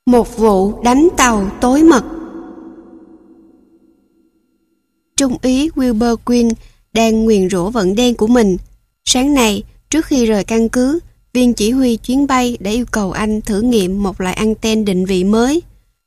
Một vụ đánh tàu tối mật. Trung úy Wilbur Quinn đang nguyền rủa vận đen của mình. Sáng nay, trước khi rời căn cứ, viên chỉ huy chuyến bay đã yêu cầu anh thử nghiệm một loại anten định vị mới.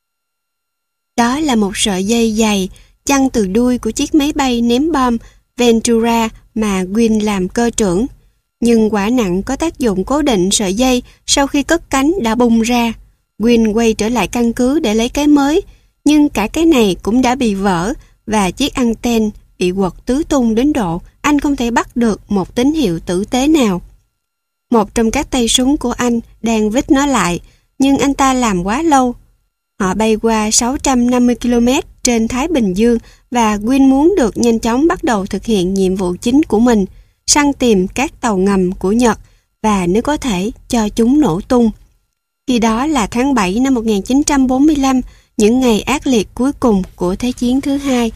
Đó là một sợi dây dày chăn từ đuôi của chiếc máy bay ném bom Ventura mà Quinn làm cơ trưởng. Nhưng quả nặng có tác dụng cố định sợi dây sau khi cất cánh đã bung ra. Quinn quay trở lại căn cứ để lấy cái mới, nhưng cả cái này cũng đã bị vỡ và chiếc anten bị quật tứ tung đến độ anh không thể bắt được một tín hiệu tử tế nào. Một trong các tay súng của anh đang vít nó lại, nhưng anh ta làm quá lâu. Họ bay qua 650 km trên Thái Bình Dương và Quinn muốn được nhanh chóng bắt đầu thực hiện nhiệm vụ chính của mình, săn tìm các tàu ngầm của Nhật và nếu có thể cho chúng nổ tung. Khi đó là tháng 7 năm 1945, những ngày ác liệt cuối cùng của Thế chiến thứ hai.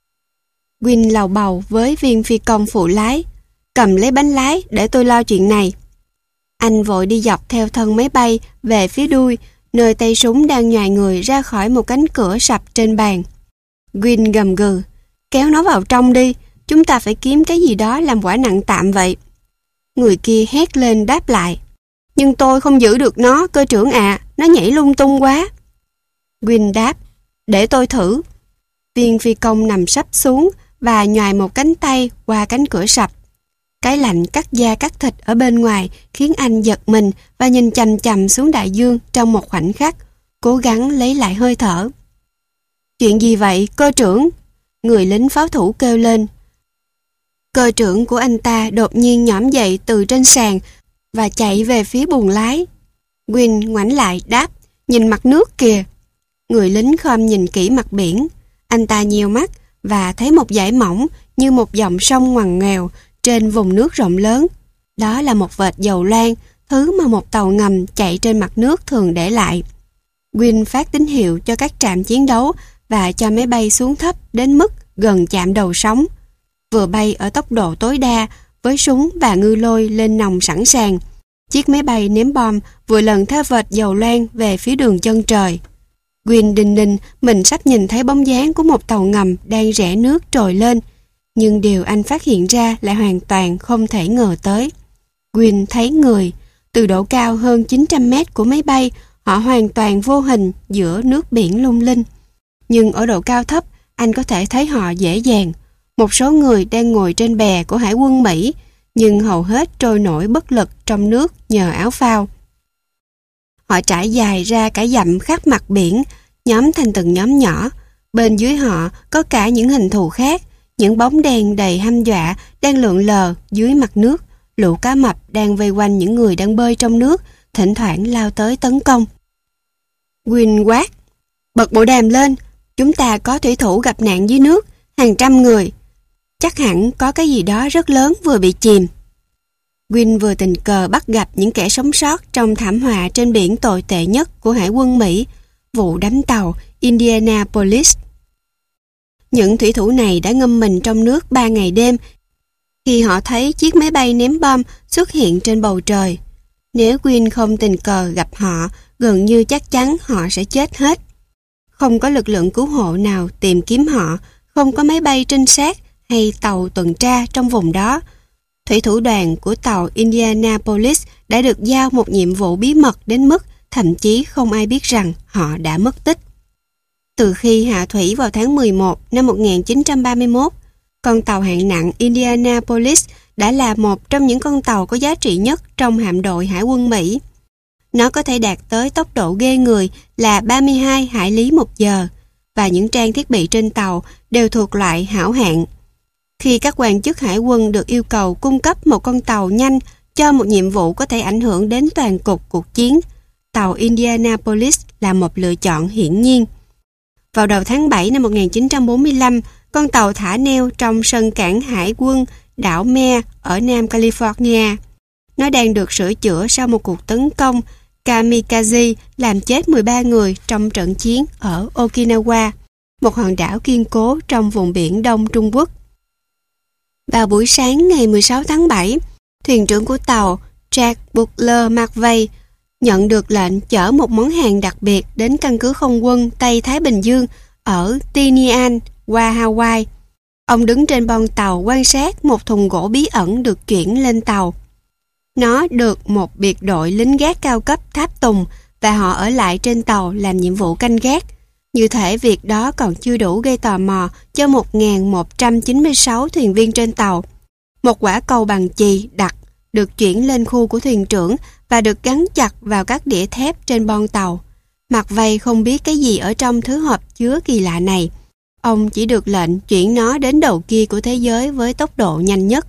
Quinn lầu bầu với viên phi công phụ lái. Cầm lấy bánh lái để tôi lo chuyện này. Anh vội đi dọc theo thân máy bay về phía đuôi, nơi tay súng đang nhoài người ra khỏi một cánh cửa sập trên bàn. Quinn gầm gừ, kéo nó vào trong đi, chúng ta phải kiếm cái gì đó làm quả nặng tạm vậy. Người kia hét lên đáp lại, nhưng tôi không giữ được nó, cơ trưởng ạ, nó nhảy lung tung quá. Quinn đáp, để tôi thử. Viên phi công nằm sấp xuống và nhoài một cánh tay qua cánh cửa sập. Cái lạnh cắt da cắt thịt ở bên ngoài khiến anh giật mình và nhìn chằm chằm xuống đại dương trong một khoảnh khắc, cố gắng lấy lại hơi thở. Chuyện gì vậy, cơ trưởng? Người lính pháo thủ kêu lên. Cơ trưởng của anh ta đột nhiên nhõm dậy từ trên sàn và chạy về phía buồng lái. Quinn ngoảnh lại đáp, nhìn mặt nước kìa. Người lính khom nhìn kỹ mặt biển. Anh ta nheo mắt và thấy một dải mỏng như một dòng sông ngoằn nghèo trên vùng nước rộng lớn. Đó là một vệt dầu loang, thứ mà một tàu ngầm chạy trên mặt nước thường để lại. Quinn phát tín hiệu cho các trạm chiến đấu và cho máy bay xuống thấp đến mức gần chạm đầu sóng. Vừa bay ở tốc độ tối đa với súng và ngư lôi lên nòng sẵn sàng, chiếc máy bay ném bom vừa lần theo vệt dầu loang về phía đường chân trời. Quinn đinh ninh mình sắp nhìn thấy bóng dáng của một tàu ngầm đang rẽ nước trồi lên, nhưng điều anh phát hiện ra lại hoàn toàn không thể ngờ tới. Quinn thấy người. Từ độ cao hơn 900 mét của máy bay, họ hoàn toàn vô hình giữa nước biển lung linh. Nhưng ở độ cao thấp, anh có thể thấy họ dễ dàng. Một số người đang ngồi trên bè của Hải quân Mỹ, nhưng hầu hết trôi nổi bất lực trong nước nhờ áo phao. Họ trải dài ra cả dặm khắp mặt biển, nhóm thành từng nhóm nhỏ. Bên dưới họ có cả những hình thù khác, những bóng đèn đầy hăm dọa đang lượn lờ dưới mặt nước. Lũ cá mập đang vây quanh những người đang bơi trong nước, thỉnh thoảng lao tới tấn công. Quinn quát, bật bộ đàm lên, chúng ta có thủy thủ gặp nạn dưới nước, hàng trăm người. Chắc hẳn có cái gì đó rất lớn vừa bị chìm. Quinn vừa tình cờ bắt gặp những kẻ sống sót trong thảm họa trên biển tồi tệ nhất của Hải quân Mỹ, vụ đắm tàu Indianapolis. Những thủy thủ này đã ngâm mình trong nước 3 ngày đêm khi họ thấy chiếc máy bay ném bom xuất hiện trên bầu trời. Nếu Quinn không tình cờ gặp họ, gần như chắc chắn họ sẽ chết hết. Không có lực lượng cứu hộ nào tìm kiếm họ, không có máy bay trinh sát hay tàu tuần tra trong vùng đó. Thủy thủ đoàn của tàu Indianapolis đã được giao một nhiệm vụ bí mật đến mức thậm chí không ai biết rằng họ đã mất tích. Từ khi hạ thủy vào tháng 11 năm 1931, con tàu hạng nặng Indianapolis đã là một trong những con tàu có giá trị nhất trong hạm đội Hải quân Mỹ. Nó có thể đạt tới tốc độ ghê người là 32 hải lý một giờ, và những trang thiết bị trên tàu đều thuộc loại hảo hạng. Khi các quan chức hải quân được yêu cầu cung cấp một con tàu nhanh cho một nhiệm vụ có thể ảnh hưởng đến toàn cục cuộc chiến, tàu Indianapolis là một lựa chọn hiển nhiên. Vào đầu tháng 7 năm 1945, con tàu thả neo trong sân cảng hải quân đảo Meade ở Nam California. Nó đang được sửa chữa sau một cuộc tấn công kamikaze làm chết 13 người trong trận chiến ở Okinawa, một hòn đảo kiên cố trong vùng biển Đông Trung Quốc. Vào buổi sáng ngày 16 tháng 7, thuyền trưởng của tàu Jack Butler McVeigh nhận được lệnh chở một món hàng đặc biệt đến căn cứ không quân Tây Thái Bình Dương ở Tinian qua Hawaii. Ông đứng trên bon tàu quan sát một thùng gỗ bí ẩn được chuyển lên tàu. Nó được một biệt đội lính gác cao cấp tháp tùng và họ ở lại trên tàu làm nhiệm vụ canh gác. Như thể việc đó còn chưa đủ gây tò mò cho 1.196 thuyền viên trên tàu. Một quả cầu bằng chì đặc được chuyển lên khu của thuyền trưởng và được gắn chặt vào các đĩa thép trên bon tàu. McVeigh không biết cái gì ở trong thứ hộp chứa kỳ lạ này. Ông chỉ được lệnh chuyển nó đến đầu kia của thế giới với tốc độ nhanh nhất.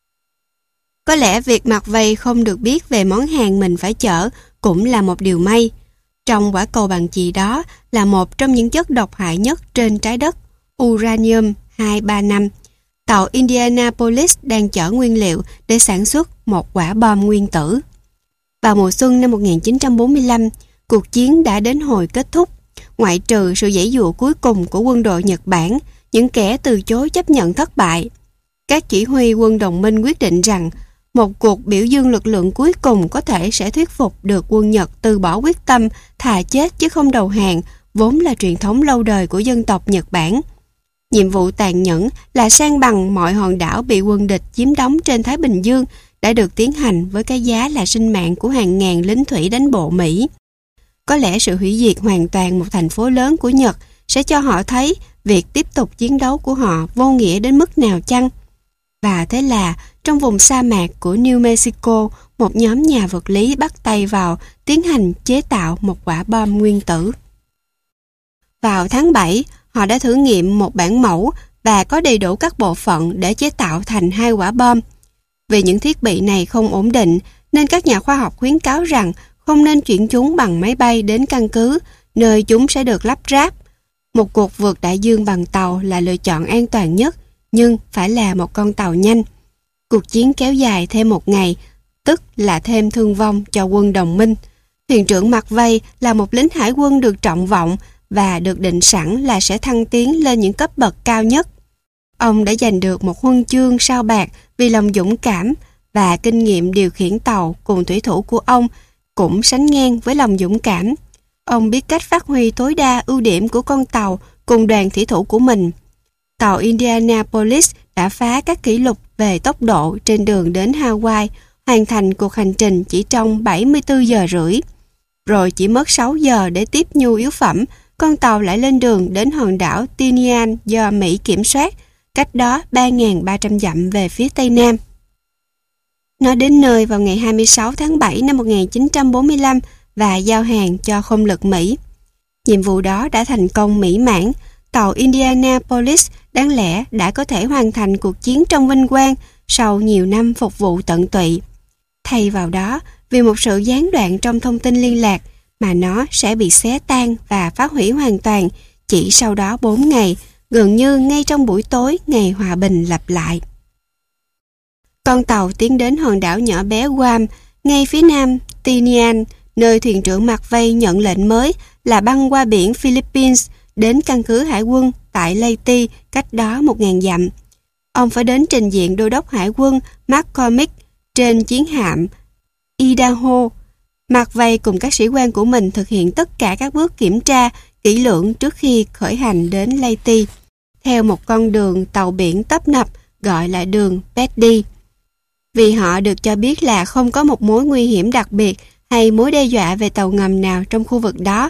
Có lẽ việc McVeigh không được biết về món hàng mình phải chở cũng là một điều may. Trong quả cầu bằng chì đó là một trong những chất độc hại nhất trên trái đất, uranium-235. Tàu Indianapolis đang chở nguyên liệu để sản xuất một quả bom nguyên tử. Vào mùa xuân năm 1945, cuộc chiến đã đến hồi kết thúc. Ngoại trừ sự giãy giụa cuối cùng của quân đội Nhật Bản, những kẻ từ chối chấp nhận thất bại. Các chỉ huy quân đồng minh quyết định rằng một cuộc biểu dương lực lượng cuối cùng có thể sẽ thuyết phục được quân Nhật từ bỏ quyết tâm thà chết chứ không đầu hàng, vốn là truyền thống lâu đời của dân tộc Nhật Bản. Nhiệm vụ tàn nhẫn là san bằng mọi hòn đảo bị quân địch chiếm đóng trên Thái Bình Dương đã được tiến hành với cái giá là sinh mạng của hàng ngàn lính thủy đánh bộ Mỹ. Có lẽ sự hủy diệt hoàn toàn một thành phố lớn của Nhật sẽ cho họ thấy việc tiếp tục chiến đấu của họ vô nghĩa đến mức nào chăng? Và thế là trong vùng sa mạc của New Mexico, một nhóm nhà vật lý bắt tay vào tiến hành chế tạo một quả bom nguyên tử. Vào tháng 7, họ đã thử nghiệm một bản mẫu và có đầy đủ các bộ phận để chế tạo thành 2 quả bom. Vì những thiết bị này không ổn định, nên các nhà khoa học khuyến cáo rằng không nên chuyển chúng bằng máy bay đến căn cứ, nơi chúng sẽ được lắp ráp. Một cuộc vượt đại dương bằng tàu là lựa chọn an toàn nhất, nhưng phải là một con tàu nhanh. Cuộc chiến kéo dài thêm một ngày, tức là thêm thương vong cho quân đồng minh. Thuyền trưởng McVeigh là một lính hải quân được trọng vọng và được định sẵn là sẽ thăng tiến lên những cấp bậc cao nhất. Ông đã giành được một huân chương sao bạc vì lòng dũng cảm và kinh nghiệm điều khiển tàu cùng thủy thủ của ông cũng sánh ngang với lòng dũng cảm. Ông biết cách phát huy tối đa ưu điểm của con tàu cùng đoàn thủy thủ của mình. Tàu Indianapolis đã phá các kỷ lục về tốc độ trên đường đến Hawaii, hoàn thành cuộc hành trình chỉ trong 74 giờ rưỡi. Rồi chỉ mất 6 giờ để tiếp nhu yếu phẩm, con tàu lại lên đường đến hòn đảo Tinian do Mỹ kiểm soát, cách đó 3.300 dặm về phía tây nam. Nó đến nơi vào ngày 26 tháng 7 năm 1945 và giao hàng cho không lực Mỹ. Nhiệm vụ đó đã thành công mỹ mãn. Tàu Indianapolis đáng lẽ đã có thể hoàn thành cuộc chiến trong vinh quang sau nhiều năm phục vụ tận tụy. Thay vào đó, vì một sự gián đoạn trong thông tin liên lạc mà nó sẽ bị xé tan và phá hủy hoàn toàn chỉ sau đó 4 ngày, gần như ngay trong buổi tối ngày hòa bình lặp lại. Con tàu tiến đến hòn đảo nhỏ bé Guam, ngay phía nam Tinian, nơi thuyền trưởng McVeigh nhận lệnh mới là băng qua biển Philippines đến căn cứ hải quân tại Leyte, cách đó 1.000 dặm. Ông phải đến trình diện đô đốc hải quân McCormick trên chiến hạm Idaho. McVeigh cùng các sĩ quan của mình thực hiện tất cả các bước kiểm tra kỹ lưỡng trước khi khởi hành đến Leyte, theo một con đường tàu biển tấp nập gọi là đường Petty. Vì họ được cho biết là không có một mối nguy hiểm đặc biệt hay mối đe dọa về tàu ngầm nào trong khu vực đó,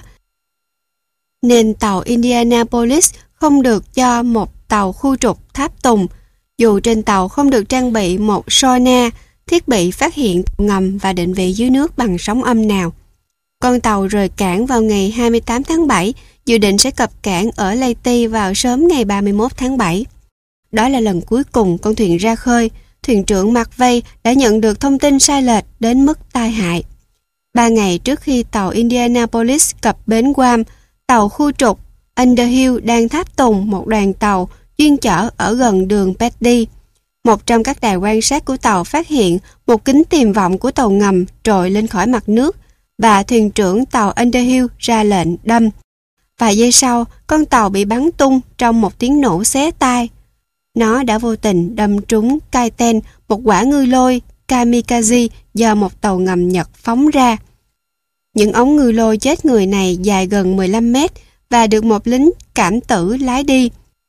nên tàu Indianapolis không được cho một tàu khu trục tháp tùng, dù trên tàu không được trang bị một sonar, thiết bị phát hiện tàu ngầm và định vị dưới nước bằng sóng âm nào. Con tàu rời cảng vào ngày 28 tháng 7, dự định sẽ cập cảng ở Leyte vào sớm ngày 31 tháng 7. Đó là lần cuối cùng con thuyền ra khơi. Thuyền trưởng McVeigh đã nhận được thông tin sai lệch đến mức tai hại. 3 ngày trước khi tàu Indianapolis cập bến Guam, tàu khu trục Underhill đang tháp tùng một đoàn tàu chuyên chở ở gần đường Petty. Một trong các đài quan sát của tàu phát hiện một kính tiềm vọng của tàu ngầm trồi lên khỏi mặt nước và thuyền trưởng tàu Underhill ra lệnh đâm. Vài giây sau, con tàu bị bắn tung trong một tiếng nổ xé tai. Nó đã vô tình đâm trúng Kaiten, một quả ngư lôi kamikaze do một tàu ngầm Nhật phóng ra. Những ống ngư lôi chết người này dài gần 15 mét và được một lính cảm tử lái đi.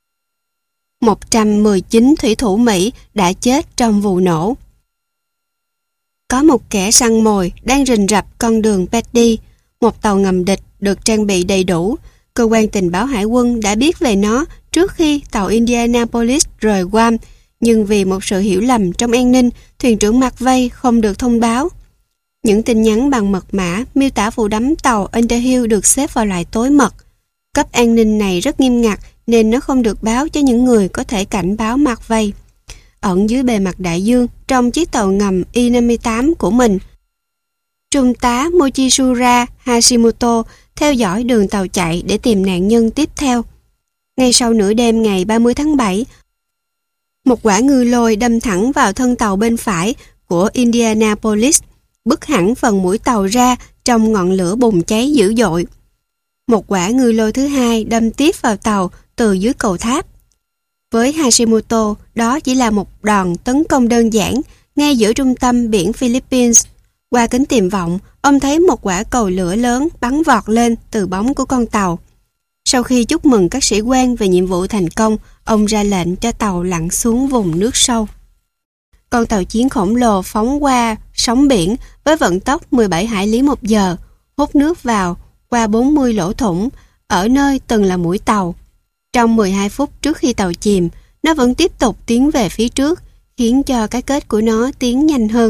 119 thủy thủ Mỹ đã chết trong vụ nổ. Có một kẻ săn mồi đang rình rập con đường Petty, một tàu ngầm địch được trang bị đầy đủ. Cơ quan tình báo hải quân đã biết về nó trước khi tàu Indianapolis rời Guam, nhưng vì một sự hiểu lầm trong an ninh, thuyền trưởng McVeigh không được thông báo. Những tin nhắn bằng mật mã miêu tả vụ đắm tàu Underhill được xếp vào loại tối mật. Cấp an ninh này rất nghiêm ngặt nên nó không được báo cho những người có thể cảnh báo McVeigh. Ẩn dưới bề mặt đại dương, trong chiếc tàu ngầm I-58 của mình, Trung tá Mochitsura Hashimoto theo dõi đường tàu chạy để tìm nạn nhân tiếp theo. Ngay sau nửa đêm ngày 30 tháng 7, một quả ngư lôi đâm thẳng vào thân tàu bên phải của Indianapolis, bứt hẳn phần mũi tàu ra trong ngọn lửa bùng cháy dữ dội. Một quả ngư lôi thứ hai đâm tiếp vào tàu từ dưới cầu tháp. Với Hashimoto, đó chỉ là một đòn tấn công đơn giản ngay giữa trung tâm biển Philippines. Qua kính tiềm vọng, ông thấy một quả cầu lửa lớn bắn vọt lên từ bóng của con tàu. Sau khi chúc mừng các sĩ quan về nhiệm vụ thành công, ông ra lệnh cho tàu lặn xuống vùng nước sâu. Con tàu chiến khổng lồ phóng qua sóng biển với vận tốc 17 hải lý một giờ, hút nước vào qua 40 lỗ thủng ở nơi từng là mũi tàu. Trong 12 phút trước khi tàu chìm, nó vẫn tiếp tục tiến về phía trước, khiến cho cái kết của nó tiến nhanh hơn.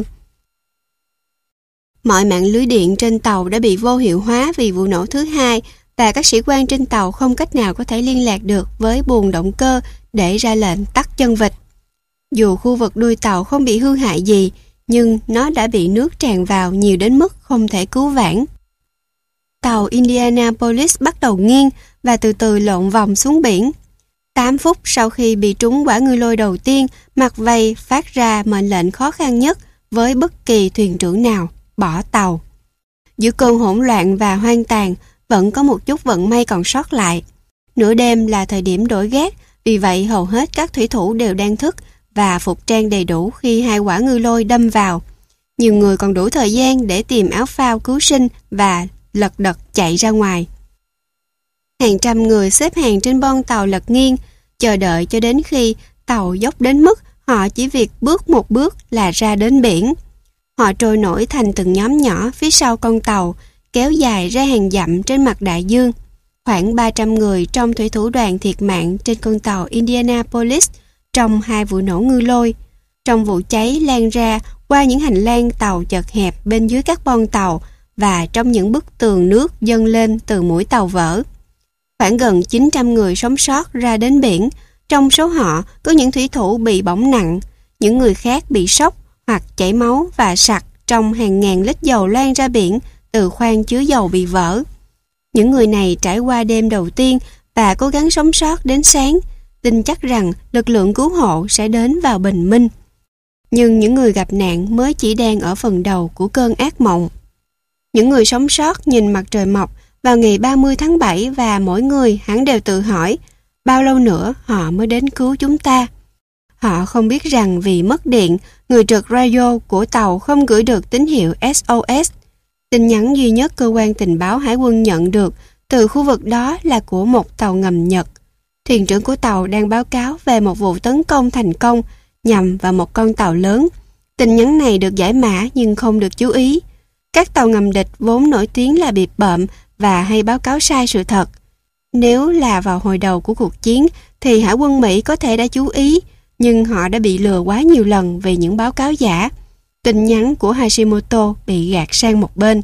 Mọi mạng lưới điện trên tàu đã bị vô hiệu hóa vì vụ nổ thứ hai và các sĩ quan trên tàu không cách nào có thể liên lạc được với buồng động cơ để ra lệnh tắt chân vịt. Dù khu vực đuôi tàu không bị hư hại gì, nhưng nó đã bị nước tràn vào nhiều đến mức không thể cứu vãn. Tàu Indianapolis bắt đầu nghiêng và từ từ lộn vòng xuống biển. 8 phút sau khi bị trúng quả ngư lôi đầu tiên, McVeigh phát ra mệnh lệnh khó khăn nhất với bất kỳ thuyền trưởng nào: bỏ tàu. Giữa cơn hỗn loạn và hoang tàn, vẫn có một chút vận may còn sót lại. Nửa đêm là thời điểm đổi gác, vì vậy hầu hết các thủy thủ đều đang thức và phục trang đầy đủ khi hai quả ngư lôi đâm vào. Nhiều người còn đủ thời gian để tìm áo phao cứu sinh và lật đật chạy ra ngoài. Hàng trăm người xếp hàng trên bon tàu lật nghiêng, chờ đợi cho đến khi tàu dốc đến mức họ chỉ việc bước một bước là ra đến biển. Họ trôi nổi thành từng nhóm nhỏ phía sau con tàu, kéo dài ra hàng dặm trên mặt đại dương. Khoảng 300 người trong thủy thủ đoàn thiệt mạng trên con tàu Indianapolis trong hai vụ nổ ngư lôi. Trong vụ cháy lan ra qua những hành lang tàu chật hẹp bên dưới các bon tàu và trong những bức tường nước dâng lên từ mũi tàu vỡ. Khoảng gần 900 người sống sót ra đến biển. Trong số họ có những thủy thủ bị bỏng nặng, những người khác bị sốc hoặc chảy máu và sặc trong hàng ngàn lít dầu loang ra biển từ khoang chứa dầu bị vỡ. Những người này trải qua đêm đầu tiên và cố gắng sống sót đến sáng, tin chắc rằng lực lượng cứu hộ sẽ đến vào bình minh. Nhưng những người gặp nạn mới chỉ đang ở phần đầu của cơn ác mộng. Những người sống sót nhìn mặt trời mọc vào ngày 30 tháng 7 và mỗi người hẳn đều tự hỏi bao lâu nữa họ mới đến cứu chúng ta. Họ không biết rằng vì mất điện, người trực radio của tàu không gửi được tín hiệu SOS. Tin nhắn duy nhất cơ quan tình báo hải quân nhận được từ khu vực đó là của một tàu ngầm Nhật. Thuyền trưởng của tàu đang báo cáo về một vụ tấn công thành công nhằm vào một con tàu lớn. Tin nhắn này được giải mã nhưng không được chú ý. Các tàu ngầm địch vốn nổi tiếng là bịp bợm và hay báo cáo sai sự thật. Nếu là vào hồi đầu của cuộc chiến thì hải quân Mỹ có thể đã chú ý, nhưng họ đã bị lừa quá nhiều lần vì những báo cáo giả. Tin nhắn của Hashimoto bị gạt sang một bên.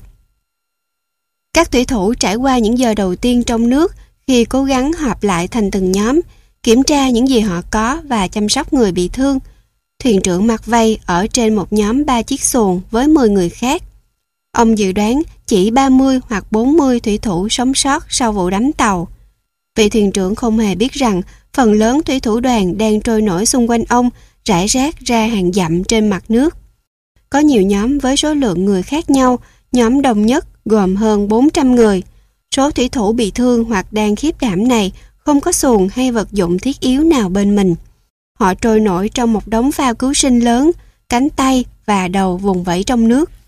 Các thủy thủ trải qua những giờ đầu tiên trong nước khi cố gắng họp lại thành từng nhóm, kiểm tra những gì họ có và chăm sóc người bị thương. Thuyền trưởng McVeigh ở trên một nhóm 3 chiếc xuồng với 10 người khác. Ông dự đoán chỉ 30 hoặc 40 thủy thủ sống sót sau vụ đắm tàu. Vị thuyền trưởng không hề biết rằng phần lớn thủy thủ đoàn đang trôi nổi xung quanh ông, rải rác ra hàng dặm trên mặt nước. Có nhiều nhóm với số lượng người khác nhau, nhóm đông nhất gồm hơn 400 người. Số thủy thủ bị thương hoặc đang khiếp đảm này không có xuồng hay vật dụng thiết yếu nào bên mình. Họ trôi nổi trong một đống phao cứu sinh lớn, cánh tay và đầu vùng vẫy trong nước.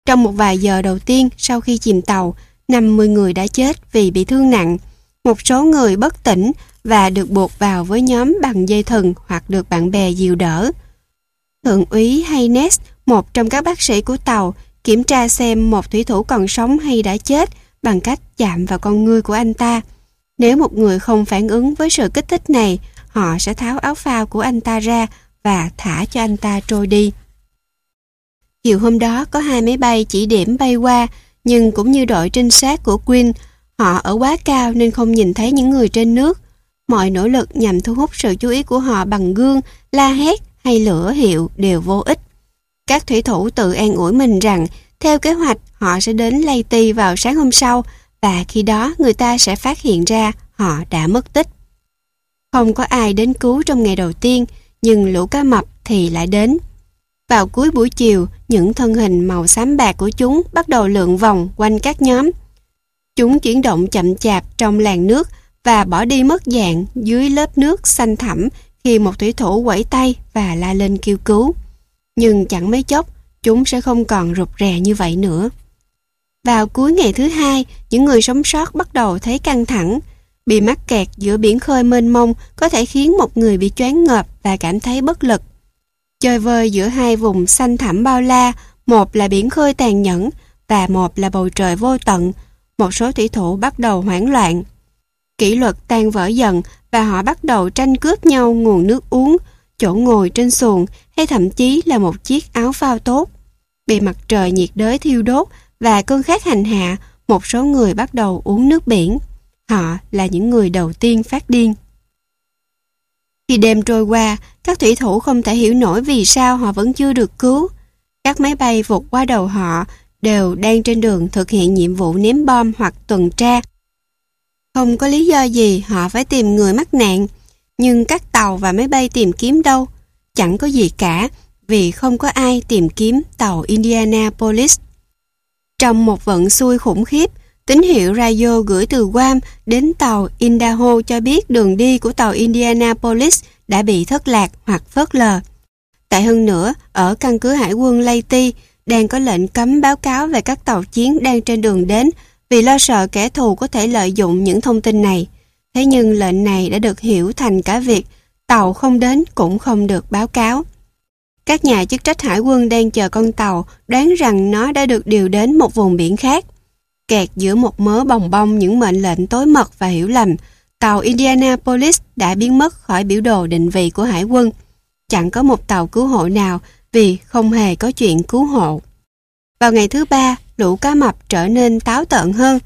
Trong một vài giờ đầu tiên sau khi chìm tàu, 50 người đã chết vì bị thương nặng. Một số người bất tỉnh và được buộc vào với nhóm bằng dây thừng hoặc được bạn bè dìu đỡ. Thượng úy Haynes, một trong các bác sĩ của tàu, kiểm tra xem một thủy thủ còn sống hay đã chết bằng cách chạm vào con ngươi của anh ta. Nếu một người không phản ứng với sự kích thích này, họ sẽ tháo áo phao của anh ta ra và thả cho anh ta trôi đi. Chiều hôm đó có 2 máy bay chỉ điểm bay qua, nhưng cũng như đội trinh sát của Quinn, họ ở quá cao nên không nhìn thấy những người trên nước. Mọi nỗ lực nhằm thu hút sự chú ý của họ bằng gương, la hét hay lửa hiệu đều vô ích. Các thủy thủ tự an ủi mình rằng theo kế hoạch họ sẽ đến Leyte vào sáng hôm sau, và khi đó người ta sẽ phát hiện ra họ đã mất tích. Không có ai đến cứu trong ngày đầu tiên, nhưng lũ cá mập thì lại đến. Vào cuối buổi chiều, những thân hình màu xám bạc của chúng bắt đầu lượn vòng quanh các nhóm. Chúng chuyển động chậm chạp trong làn nước và bỏ đi mất dạng dưới lớp nước xanh thẳm khi một thủy thủ quẩy tay và la lên kêu cứu. Nhưng chẳng mấy chốc, chúng sẽ không còn rụt rè như vậy nữa. Vào cuối ngày thứ hai, những người sống sót bắt đầu thấy căng thẳng. Bị mắc kẹt giữa biển khơi mênh mông có thể khiến một người bị choáng ngợp và cảm thấy bất lực. Chơi vơi giữa hai vùng xanh thẳm bao la, một là biển khơi tàn nhẫn và một là bầu trời vô tận, một số thủy thủ bắt đầu hoảng loạn. Kỷ luật tan vỡ dần và họ bắt đầu tranh cướp nhau nguồn nước uống, chỗ ngồi trên xuồng hay thậm chí là một chiếc áo phao tốt. Bị mặt trời nhiệt đới thiêu đốt và cơn khát hành hạ, một số người bắt đầu uống nước biển. Họ là những người đầu tiên phát điên. Khi đêm trôi qua, các thủy thủ không thể hiểu nổi vì sao họ vẫn chưa được cứu. Các máy bay vụt qua đầu họ đều đang trên đường thực hiện nhiệm vụ ném bom hoặc tuần tra. Không có lý do gì họ phải tìm người mắc nạn, nhưng các tàu và máy bay tìm kiếm đâu? Chẳng có gì cả, vì không có ai tìm kiếm tàu Indianapolis. Trong một vận xui khủng khiếp, tín hiệu radio gửi từ Guam đến tàu Idaho cho biết đường đi của tàu Indianapolis đã bị thất lạc hoặc phớt lờ. Tệ hơn nữa, ở căn cứ hải quân Leyte đang có lệnh cấm báo cáo về các tàu chiến đang trên đường đến vì lo sợ kẻ thù có thể lợi dụng những thông tin này. Thế nhưng lệnh này đã được hiểu thành cả việc tàu không đến cũng không được báo cáo. Các nhà chức trách hải quân đang chờ con tàu, đoán rằng nó đã được điều đến một vùng biển khác. Kẹt giữa một mớ bòng bong những mệnh lệnh tối mật và hiểu lầm, tàu Indianapolis đã biến mất khỏi biểu đồ định vị của hải quân. Chẳng có một tàu cứu hộ nào vì không hề có chuyện cứu hộ. Vào ngày thứ ba, lũ cá mập trở nên táo tợn hơn.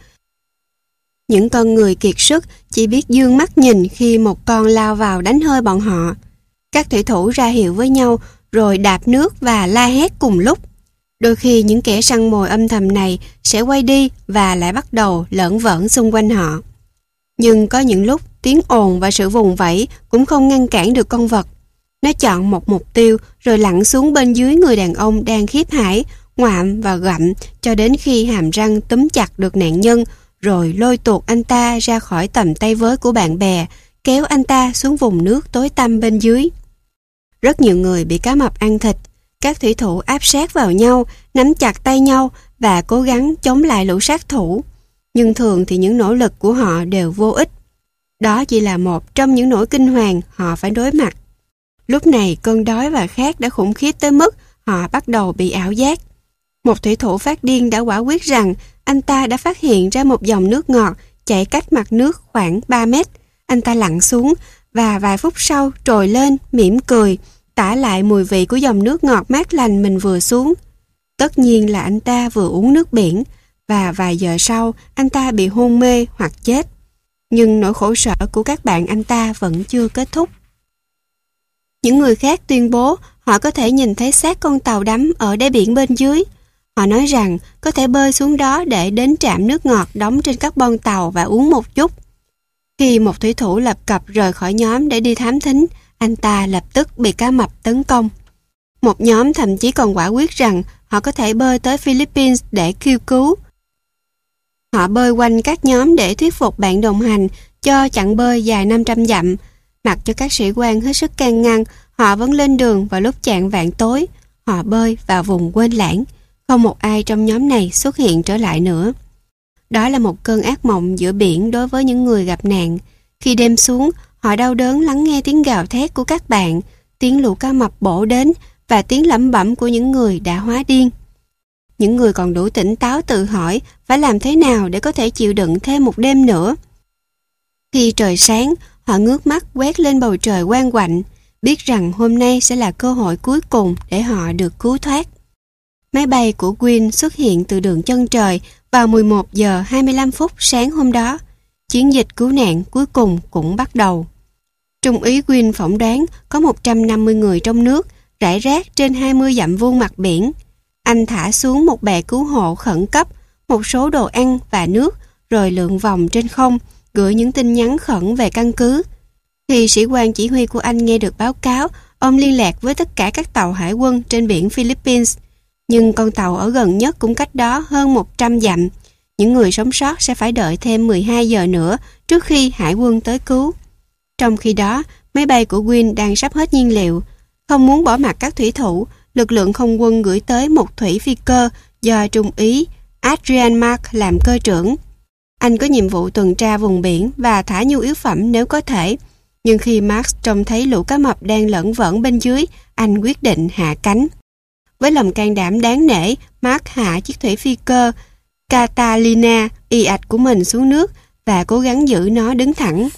Những con người kiệt sức chỉ biết dương mắt nhìn khi một con lao vào đánh hơi bọn họ. Các thủy thủ ra hiệu với nhau rồi đạp nước và la hét cùng lúc. Đôi khi những kẻ săn mồi âm thầm này sẽ quay đi và lại bắt đầu lởn vởn xung quanh họ. Nhưng có những lúc tiếng ồn và sự vùng vẫy cũng không ngăn cản được con vật. Nó chọn một mục tiêu rồi lặn xuống bên dưới người đàn ông đang khiếp hãi, ngoạm và gặm cho đến khi hàm răng túm chặt được nạn nhân, rồi lôi tuột anh ta ra khỏi tầm tay với của bạn bè, kéo anh ta xuống vùng nước tối tăm bên dưới. Rất nhiều người bị cá mập ăn thịt. Các thủy thủ áp sát vào nhau, nắm chặt tay nhau và cố gắng chống lại lũ sát thủ. Nhưng thường thì những nỗ lực của họ đều vô ích. Đó chỉ là một trong những nỗi kinh hoàng họ phải đối mặt. Lúc này cơn đói và khát đã khủng khiếp tới mức họ bắt đầu bị ảo giác. Một thủy thủ phát điên đã quả quyết rằng anh ta đã phát hiện ra một dòng nước ngọt chảy cách mặt nước khoảng 3 mét. Anh ta lặn xuống và vài phút sau trồi lên, mỉm cười, tả lại mùi vị của dòng nước ngọt mát lành mình vừa xuống. Tất nhiên là anh ta vừa uống nước biển và vài giờ sau anh ta bị hôn mê hoặc chết. Nhưng nỗi khổ sở của các bạn anh ta vẫn chưa kết thúc. Những người khác tuyên bố họ có thể nhìn thấy xác con tàu đắm ở đáy biển bên dưới. Họ nói rằng có thể bơi xuống đó để đến trạm nước ngọt đóng trên các bon tàu và uống một chút. Khi một thủy thủ lập cập rời khỏi nhóm để đi thám thính, anh ta lập tức bị cá mập tấn công. Một nhóm thậm chí còn quả quyết rằng họ có thể bơi tới Philippines để kêu cứu. Họ bơi quanh các nhóm để thuyết phục bạn đồng hành cho chặng bơi dài 500 dặm. Mặc cho các sĩ quan hết sức can ngăn, họ vẫn lên đường vào lúc chạng vạng tối. Họ bơi vào vùng quên lãng. Không một ai trong nhóm này xuất hiện trở lại nữa. Đó là một cơn ác mộng giữa biển đối với những người gặp nạn. Khi đêm xuống, họ đau đớn lắng nghe tiếng gào thét của các bạn, tiếng lũ cá mập bổ đến và tiếng lẩm bẩm của những người đã hóa điên. Những người còn đủ tỉnh táo tự hỏi phải làm thế nào để có thể chịu đựng thêm một đêm nữa. Khi trời sáng, họ ngước mắt quét lên bầu trời quang quạnh, biết rằng hôm nay sẽ là cơ hội cuối cùng để họ được cứu thoát. Máy bay của Quinn xuất hiện từ đường chân trời vào 11 giờ 25 phút sáng hôm đó. Chiến dịch cứu nạn cuối cùng cũng bắt đầu. Trung úy Quinn phỏng đoán có 150 người trong nước, rải rác trên 20 dặm vuông mặt biển. Anh thả xuống một bè cứu hộ khẩn cấp, một số đồ ăn và nước, rồi lượn vòng trên không, gửi những tin nhắn khẩn về căn cứ. Khi sĩ quan chỉ huy của anh nghe được báo cáo, ông liên lạc với tất cả các tàu hải quân trên biển Philippines. Nhưng con tàu ở gần nhất cũng cách đó hơn 100 dặm. Những người sống sót sẽ phải đợi thêm 12 giờ nữa trước khi hải quân tới cứu. Trong khi đó, máy bay của Quinn đang sắp hết nhiên liệu. Không muốn bỏ mặc các thủy thủ, lực lượng không quân gửi tới một thủy phi cơ do Trung úy Adrian Mark làm cơ trưởng. Anh có nhiệm vụ tuần tra vùng biển và thả nhu yếu phẩm nếu có thể. Nhưng khi Mark trông thấy lũ cá mập đang lởn vởn bên dưới, anh quyết định hạ cánh. Với lòng can đảm đáng nể, Mark hạ chiếc thủy phi cơ Catalina ì ạch của mình xuống nước và cố gắng giữ nó đứng thẳng.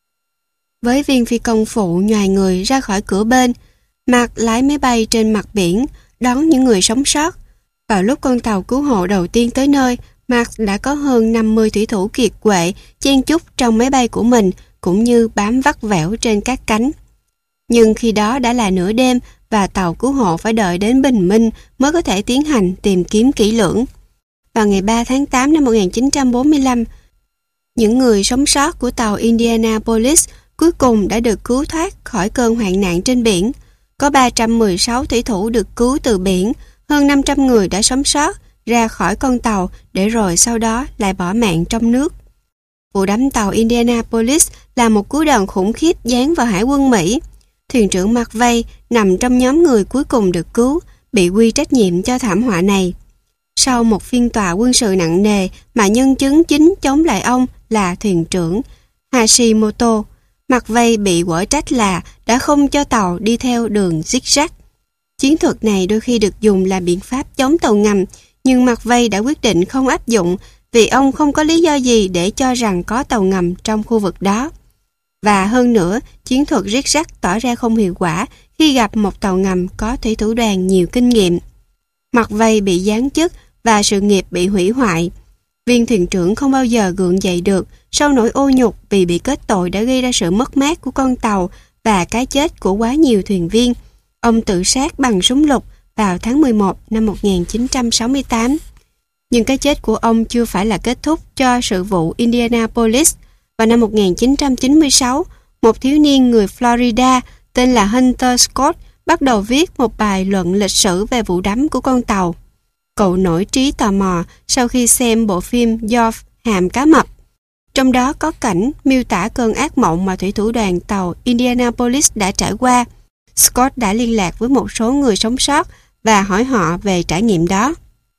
Với viên phi công phụ nhoài người ra khỏi cửa bên, Mark lái máy bay trên mặt biển, đón những người sống sót. Vào lúc con tàu cứu hộ đầu tiên tới nơi, Mark đã có hơn 50 thủy thủ kiệt quệ chen chúc trong máy bay của mình, cũng như bám vắt vẻo trên các cánh. Nhưng khi đó đã là nửa đêm và tàu cứu hộ phải đợi đến bình minh mới có thể tiến hành tìm kiếm kỹ lưỡng. Vào ngày 3 tháng 8 năm 1945, những người sống sót của tàu Indianapolis cuối cùng đã được cứu thoát khỏi cơn hoạn nạn trên biển. Có 316 thủy thủ được cứu từ biển, hơn 500 người đã sống sót ra khỏi con tàu để rồi sau đó lại bỏ mạng trong nước. Vụ đắm tàu Indianapolis là một cú đòn khủng khiếp giáng vào hải quân Mỹ. Thuyền trưởng McVeigh nằm trong nhóm người cuối cùng được cứu, bị quy trách nhiệm cho thảm họa này. Sau một phiên tòa quân sự nặng nề mà nhân chứng chính chống lại ông là thuyền trưởng Hashimoto, McVeigh bị quở trách là đã không cho tàu đi theo đường zigzag. Chiến thuật này đôi khi được dùng là biện pháp chống tàu ngầm, nhưng McVeigh đã quyết định không áp dụng vì ông không có lý do gì để cho rằng có tàu ngầm trong khu vực đó. Và hơn nữa, chiến thuật zigzag tỏ ra không hiệu quả khi gặp một tàu ngầm có thủy thủ đoàn nhiều kinh nghiệm. McVeigh bị giáng chức và sự nghiệp bị hủy hoại. Viên thuyền trưởng không bao giờ gượng dậy được sau nỗi ô nhục vì bị kết tội đã gây ra sự mất mát của con tàu và cái chết của quá nhiều thuyền viên. Ông tự sát bằng súng lục vào tháng 11 năm 1968. Nhưng cái chết của ông chưa phải là kết thúc cho sự vụ Indianapolis. Vào năm 1996, một thiếu niên người Florida tên là Hunter Scott bắt đầu viết một bài luận lịch sử về vụ đắm của con tàu. Cậu nổi trí tò mò sau khi xem bộ phim York hàm cá mập. Trong đó có cảnh miêu tả cơn ác mộng mà thủy thủ đoàn tàu Indianapolis đã trải qua. Scott đã liên lạc với một số người sống sót và hỏi họ về trải nghiệm đó.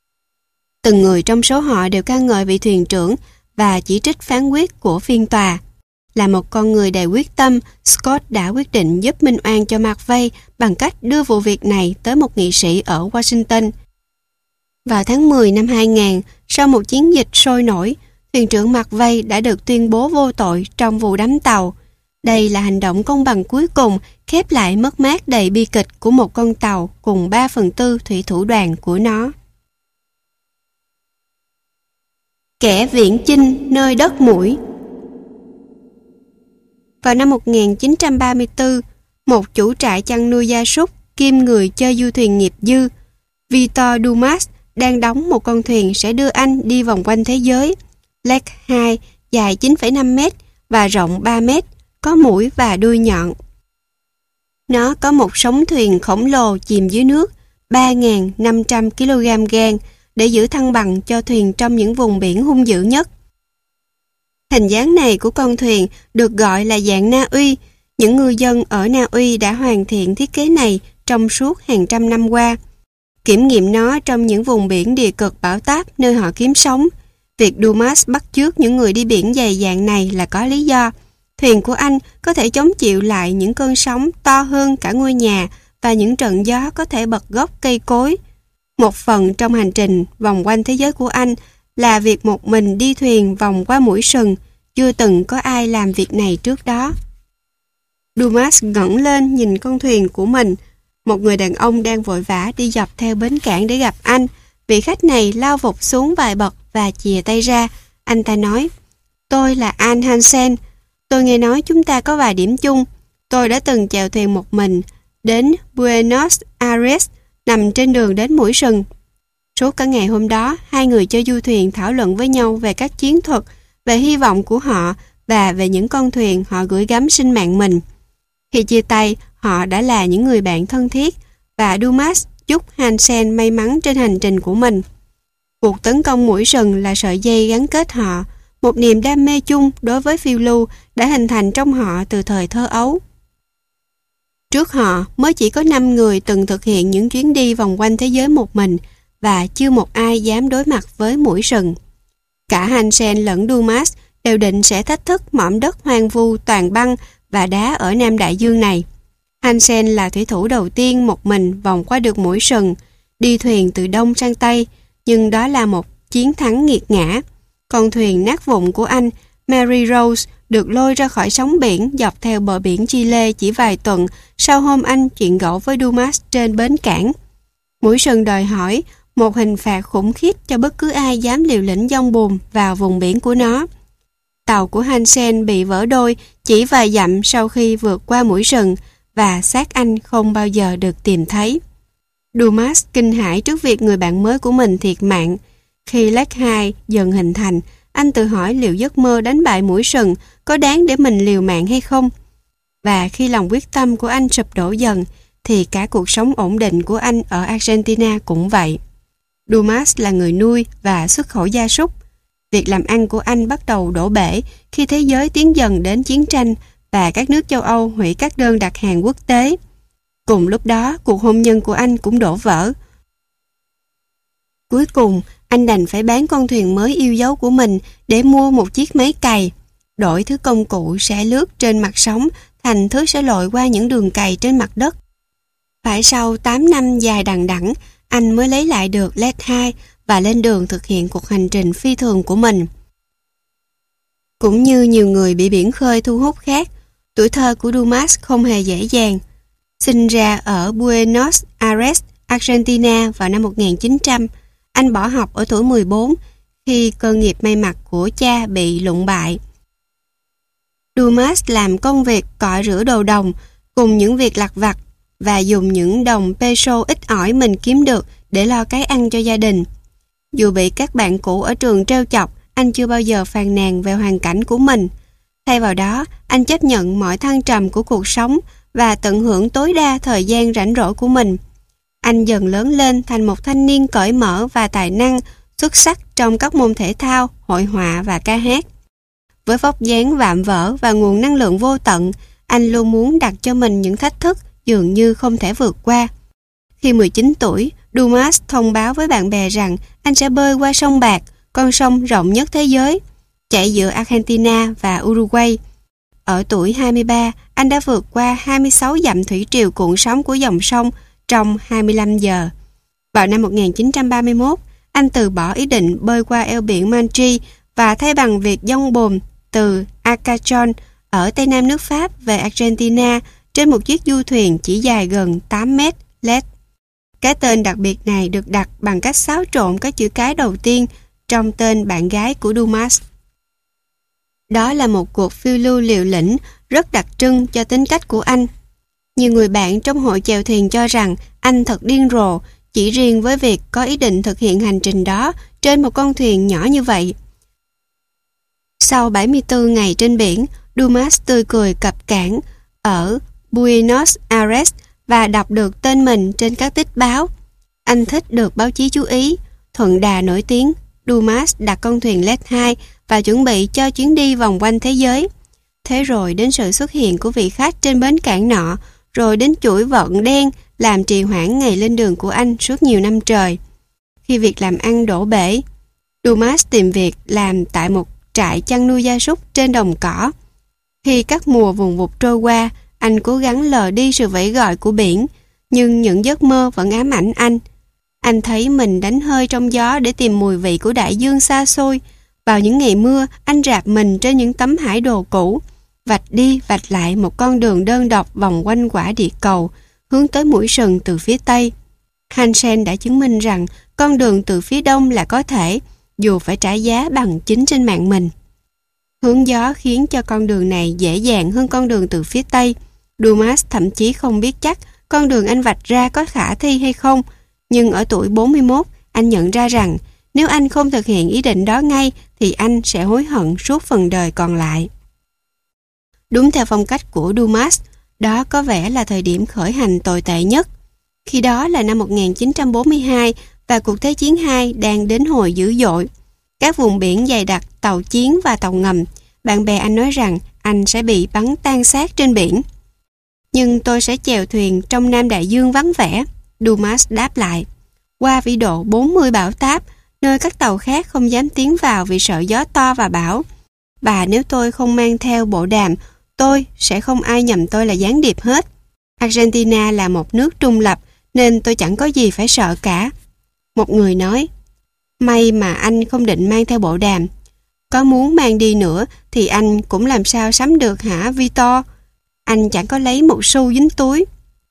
Từng người trong số họ đều ca ngợi vị thuyền trưởng và chỉ trích phán quyết của phiên tòa. Là một con người đầy quyết tâm, Scott đã quyết định giúp minh oan cho McVeigh bằng cách đưa vụ việc này tới một nghị sĩ ở Washington. Vào tháng 10 năm 2000, sau một chiến dịch sôi nổi, thuyền trưởng McVeigh đã được tuyên bố vô tội trong vụ đắm tàu. Đây là hành động công bằng cuối cùng khép lại mất mát đầy bi kịch của một con tàu cùng 3/4 thủy thủ đoàn của nó. Kẻ viễn chinh nơi đất mũi. Vào năm 1934, một chủ trại chăn nuôi gia súc kiêm người chơi du thuyền nghiệp dư, Victor Dumas, đang đóng một con thuyền sẽ đưa anh đi vòng quanh thế giới. Lake 2 dài 9,5 mét và rộng 3 mét, có mũi và đuôi nhọn. Nó có một sống thuyền khổng lồ chìm dưới nước, 3.500 kg gan để giữ thăng bằng cho thuyền trong những vùng biển hung dữ nhất. Hình dáng này của con thuyền được gọi là dạng Na Uy. Những ngư dân ở Na Uy đã hoàn thiện thiết kế này trong suốt hàng trăm năm qua. kiểm nghiệm nó trong những vùng biển địa cực bão táp nơi họ kiếm sống. Việc Dumas bắt chước những người đi biển dày dạn này là có lý do. Thuyền của anh có thể chống chịu lại những cơn sóng to hơn cả ngôi nhà và những trận gió có thể bật gốc cây cối. Một phần trong hành trình vòng quanh thế giới của anh là việc một mình đi thuyền vòng qua mũi sừng. Chưa từng có ai làm việc này trước đó. Dumas ngẩng lên nhìn con thuyền của mình. Một người đàn ông đang vội vã đi dọc theo bến cảng để gặp anh. Vị khách này lao vụt xuống vài bậc và chìa tay ra. Anh ta nói, tôi là Ann Hansen. Tôi nghe nói chúng ta có vài điểm chung. Tôi đã từng chèo thuyền một mình đến Buenos Aires, nằm trên đường đến mũi sừng. Suốt cả ngày hôm đó, hai người chơi du thuyền thảo luận với nhau về các chiến thuật, về hy vọng của họ và về những con thuyền họ gửi gắm sinh mạng mình. Khi chia tay, họ đã là những người bạn thân thiết và Dumas chúc Hansen may mắn trên hành trình của mình. Cuộc tấn công mũi sừng là sợi dây gắn kết họ, một niềm đam mê chung đối với phiêu lưu đã hình thành trong họ từ thời thơ ấu. Trước họ mới chỉ có 5 người từng thực hiện những chuyến đi vòng quanh thế giới một mình và chưa một ai dám đối mặt với mũi sừng. Cả Hansen lẫn Dumas đều định sẽ thách thức mỏm đất hoang vu toàn băng và đá ở Nam Đại Dương này. Hansen là thủy thủ đầu tiên một mình vòng qua được mũi sừng, đi thuyền từ Đông sang Tây, nhưng đó là một chiến thắng nghiệt ngã. Con thuyền nát vụn của anh, Mary Rose, được lôi ra khỏi sóng biển dọc theo bờ biển Chile chỉ vài tuần sau hôm anh chuyện gẫu với Dumas trên bến cảng. Mũi sừng đòi hỏi một hình phạt khủng khiếp cho bất cứ ai dám liều lĩnh dông bùn vào vùng biển của nó. Tàu của Hansen bị vỡ đôi chỉ vài dặm sau khi vượt qua mũi sừng và xác anh không bao giờ được tìm thấy. Dumas kinh hãi trước việc người bạn mới của mình thiệt mạng. Khi Lake 2 dần hình thành, anh tự hỏi liệu giấc mơ đánh bại mũi sừng có đáng để mình liều mạng hay không. Và khi lòng quyết tâm của anh sụp đổ dần, thì cả cuộc sống ổn định của anh ở Argentina cũng vậy. Dumas là người nuôi và xuất khẩu gia súc. Việc làm ăn của anh bắt đầu đổ bể khi thế giới tiến dần đến chiến tranh và các nước châu Âu hủy các đơn đặt hàng quốc tế. Cùng lúc đó, cuộc hôn nhân của anh cũng đổ vỡ. Cuối cùng, anh đành phải bán con thuyền mới yêu dấu của mình để mua một chiếc máy cày, đổi thứ công cụ sẽ lướt trên mặt sóng thành thứ sẽ lội qua những đường cày trên mặt đất. Phải sau 8 năm dài đằng đẵng, anh mới lấy lại được Lake 2 và lên đường thực hiện cuộc hành trình phi thường của mình. Cũng như nhiều người bị biển khơi thu hút khác, tuổi thơ của Dumas không hề dễ dàng. Sinh ra ở Buenos Aires, Argentina vào năm 1900, anh bỏ học ở tuổi 14 khi cơ nghiệp may mặc của cha bị lụng bại. Dumas làm công việc cọ rửa đồ đồng cùng những việc lặt vặt và dùng những đồng peso ít ỏi mình kiếm được để lo cái ăn cho gia đình. Dù bị các bạn cũ ở trường trêu chọc, anh chưa bao giờ phàn nàn về hoàn cảnh của mình. Thay vào đó, anh chấp nhận mọi thăng trầm của cuộc sống và tận hưởng tối đa thời gian rảnh rỗi của mình. Anh dần lớn lên thành một thanh niên cởi mở và tài năng, xuất sắc trong các môn thể thao, hội họa và ca hát. Với vóc dáng vạm vỡ và nguồn năng lượng vô tận, anh luôn muốn đặt cho mình những thách thức dường như không thể vượt qua. Khi 19 tuổi, Dumas thông báo với bạn bè rằng anh sẽ bơi qua sông Bạc, con sông rộng nhất thế giới, chạy giữa Argentina và Uruguay. Ở tuổi 23, anh đã vượt qua 26 dặm thủy triều cuộn sóng của dòng sông trong 25 giờ. Vào năm 1931, anh từ bỏ ý định bơi qua eo biển Manche và thay bằng việc dông bồn từ Arcachon ở tây nam nước Pháp về Argentina trên một chiếc du thuyền chỉ dài gần 8 mét LED. Cái tên đặc biệt này được đặt bằng cách xáo trộn các chữ cái đầu tiên trong tên bạn gái của Dumas. Đó là một cuộc phiêu lưu liều lĩnh rất đặc trưng cho tính cách của anh. Nhiều người bạn trong hội chèo thuyền cho rằng anh thật điên rồ chỉ riêng với việc có ý định thực hiện hành trình đó trên một con thuyền nhỏ như vậy. Sau 74 ngày trên biển, Dumas tươi cười cập cảng ở Buenos Aires và đọc được tên mình trên các tích báo. Anh thích được báo chí chú ý. Thuận đà nổi tiếng, Dumas đặt con thuyền Lake 2 và chuẩn bị cho chuyến đi vòng quanh thế giới. Thế rồi đến sự xuất hiện của vị khách trên bến cảng nọ, rồi đến chuỗi vận đen làm trì hoãn ngày lên đường của anh suốt nhiều năm trời. Khi việc làm ăn đổ bể, Dumas tìm việc làm tại một trại chăn nuôi gia súc trên đồng cỏ. Khi các mùa vùng vụt trôi qua, anh cố gắng lờ đi sự vẫy gọi của biển, nhưng những giấc mơ vẫn ám ảnh anh. Anh thấy mình đánh hơi trong gió để tìm mùi vị của đại dương xa xôi. Vào những ngày mưa, anh rạp mình trên những tấm hải đồ cũ, vạch đi vạch lại một con đường đơn độc vòng quanh quả địa cầu, hướng tới mũi sừng từ phía Tây. Hansen đã chứng minh rằng con đường từ phía Đông là có thể, dù phải trả giá bằng chính sinh mạng mình. Hướng gió khiến cho con đường này dễ dàng hơn con đường từ phía Tây. Dumas thậm chí không biết chắc con đường anh vạch ra có khả thi hay không, nhưng ở tuổi 41, anh nhận ra rằng nếu anh không thực hiện ý định đó ngay thì anh sẽ hối hận suốt phần đời còn lại. Đúng theo phong cách của Dumas, đó có vẻ là thời điểm khởi hành tồi tệ nhất. Khi đó là năm 1942 và cuộc Thế chiến II đang đến hồi dữ dội. Các vùng biển dày đặc tàu chiến và tàu ngầm. Bạn bè anh nói rằng anh sẽ bị bắn tan xác trên biển. Nhưng tôi sẽ chèo thuyền trong Nam Đại Dương vắng vẻ, Dumas đáp lại. Qua vĩ độ 40 bão táp, nơi các tàu khác không dám tiến vào vì sợ gió to và bão. Và nếu tôi không mang theo bộ đàm, sẽ không ai nhầm tôi là gián điệp hết. Argentina là một nước trung lập, nên tôi chẳng có gì phải sợ cả. Một người nói, may mà anh không định mang theo bộ đàm. Có muốn mang đi nữa thì anh cũng làm sao sắm được hả Victor? Anh chẳng có lấy một xu dính túi.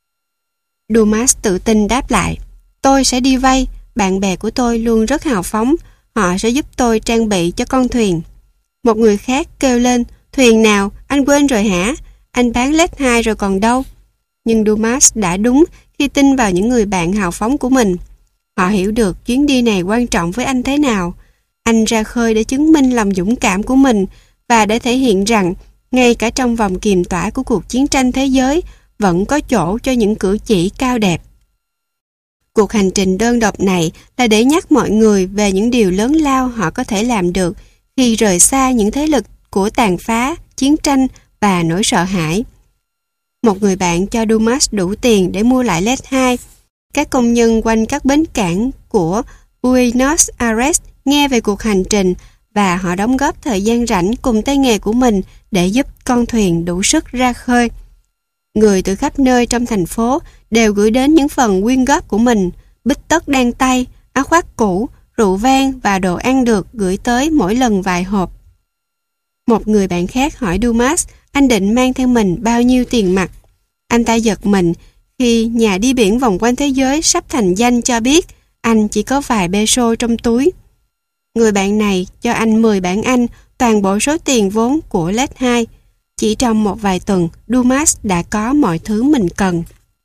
Dumas tự tin đáp lại, tôi sẽ đi vay, bạn bè của tôi luôn rất hào phóng, họ sẽ giúp tôi trang bị cho con thuyền. Một người khác kêu lên, thuyền nào, anh quên rồi hả? Anh bán led 2 rồi còn đâu? Nhưng Dumas đã đúng khi tin vào những người bạn hào phóng của mình. Họ hiểu được chuyến đi này quan trọng với anh thế nào. Anh ra khơi để chứng minh lòng dũng cảm của mình và để thể hiện rằng ngay cả trong vòng kiềm tỏa của cuộc chiến tranh thế giới vẫn có chỗ cho những cử chỉ cao đẹp. Cuộc hành trình đơn độc này là để nhắc mọi người về những điều lớn lao họ có thể làm được khi rời xa những thế lực của tàn phá, chiến tranh và nỗi sợ hãi. Một người bạn cho Dumas đủ tiền để mua lại led 2. Các công nhân quanh các bến cảng của Buenos Aires nghe về cuộc hành trình và họ đóng góp thời gian rảnh cùng tay nghề của mình để giúp con thuyền đủ sức ra khơi. Người từ khắp nơi trong thành phố đều gửi đến những phần quyên góp của mình, bít tất đan tay, áo khoác cũ, rượu vang và đồ ăn được gửi tới mỗi lần vài hộp. Một người bạn khác hỏi Dumas anh định mang theo mình bao nhiêu tiền mặt. Anh ta giật mình khi nhà đi biển vòng quanh thế giới sắp thành danh cho biết anh chỉ có vài peso trong túi. Người bạn này cho anh 10 bảng Anh, toàn bộ số tiền vốn của led 2. Chỉ trong một vài tuần, Dumas đã có mọi thứ mình cần.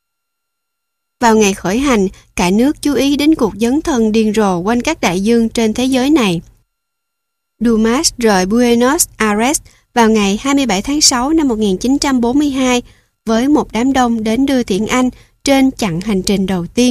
Vào ngày khởi hành, cả nước chú ý đến cuộc dấn thân điên rồ quanh các đại dương trên thế giới này. Dumas rời Buenos Aires vào ngày 27 tháng 6 năm 1942 với một đám đông đến đưa tiễn anh trên chặng hành trình đầu tiên.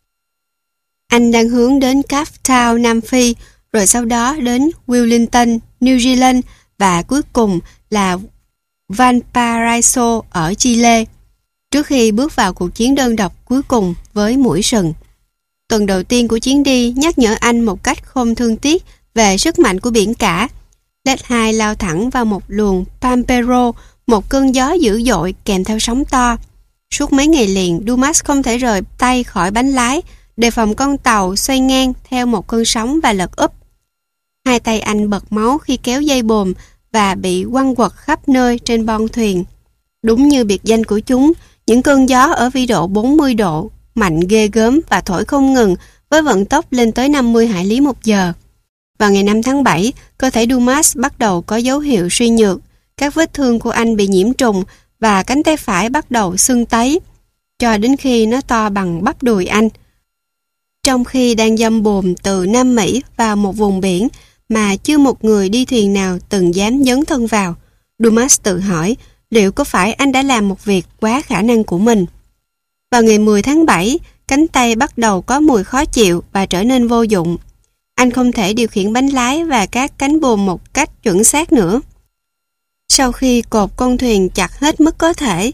Anh đang hướng đến Cape Town, Nam Phi, rồi sau đó đến Wellington, New Zealand và cuối cùng là Valparaiso ở Chile, trước khi bước vào cuộc chiến đơn độc cuối cùng với mũi sừng. Tuần đầu tiên của chuyến đi nhắc nhở anh một cách không thương tiếc về sức mạnh của biển cả. led 2 lao thẳng vào một luồng Pampero, một cơn gió dữ dội kèm theo sóng to. Suốt mấy ngày liền, Dumas không thể rời tay khỏi bánh lái, đề phòng con tàu xoay ngang theo một cơn sóng và lật úp. Hai tay anh bật máu khi kéo dây bồm và bị quăng quật khắp nơi trên bon thuyền. Đúng như biệt danh của chúng, những cơn gió ở vĩ độ 40 độ, mạnh ghê gớm và thổi không ngừng với vận tốc lên tới 50 hải lý một giờ. Vào ngày 5 tháng 7, cơ thể Dumas bắt đầu có dấu hiệu suy nhược. Các vết thương của anh bị nhiễm trùng và cánh tay phải bắt đầu sưng tấy, cho đến khi nó to bằng bắp đùi anh. Trong khi đang dâm bồm từ Nam Mỹ vào một vùng biển mà chưa một người đi thuyền nào từng dám dấn thân vào, Dumas tự hỏi liệu có phải anh đã làm một việc quá khả năng của mình. Vào ngày 10 tháng 7, cánh tay bắt đầu có mùi khó chịu và trở nên vô dụng. Anh không thể điều khiển bánh lái và các cánh buồm một cách chuẩn xác nữa. Sau khi cột con thuyền chặt hết mức có thể,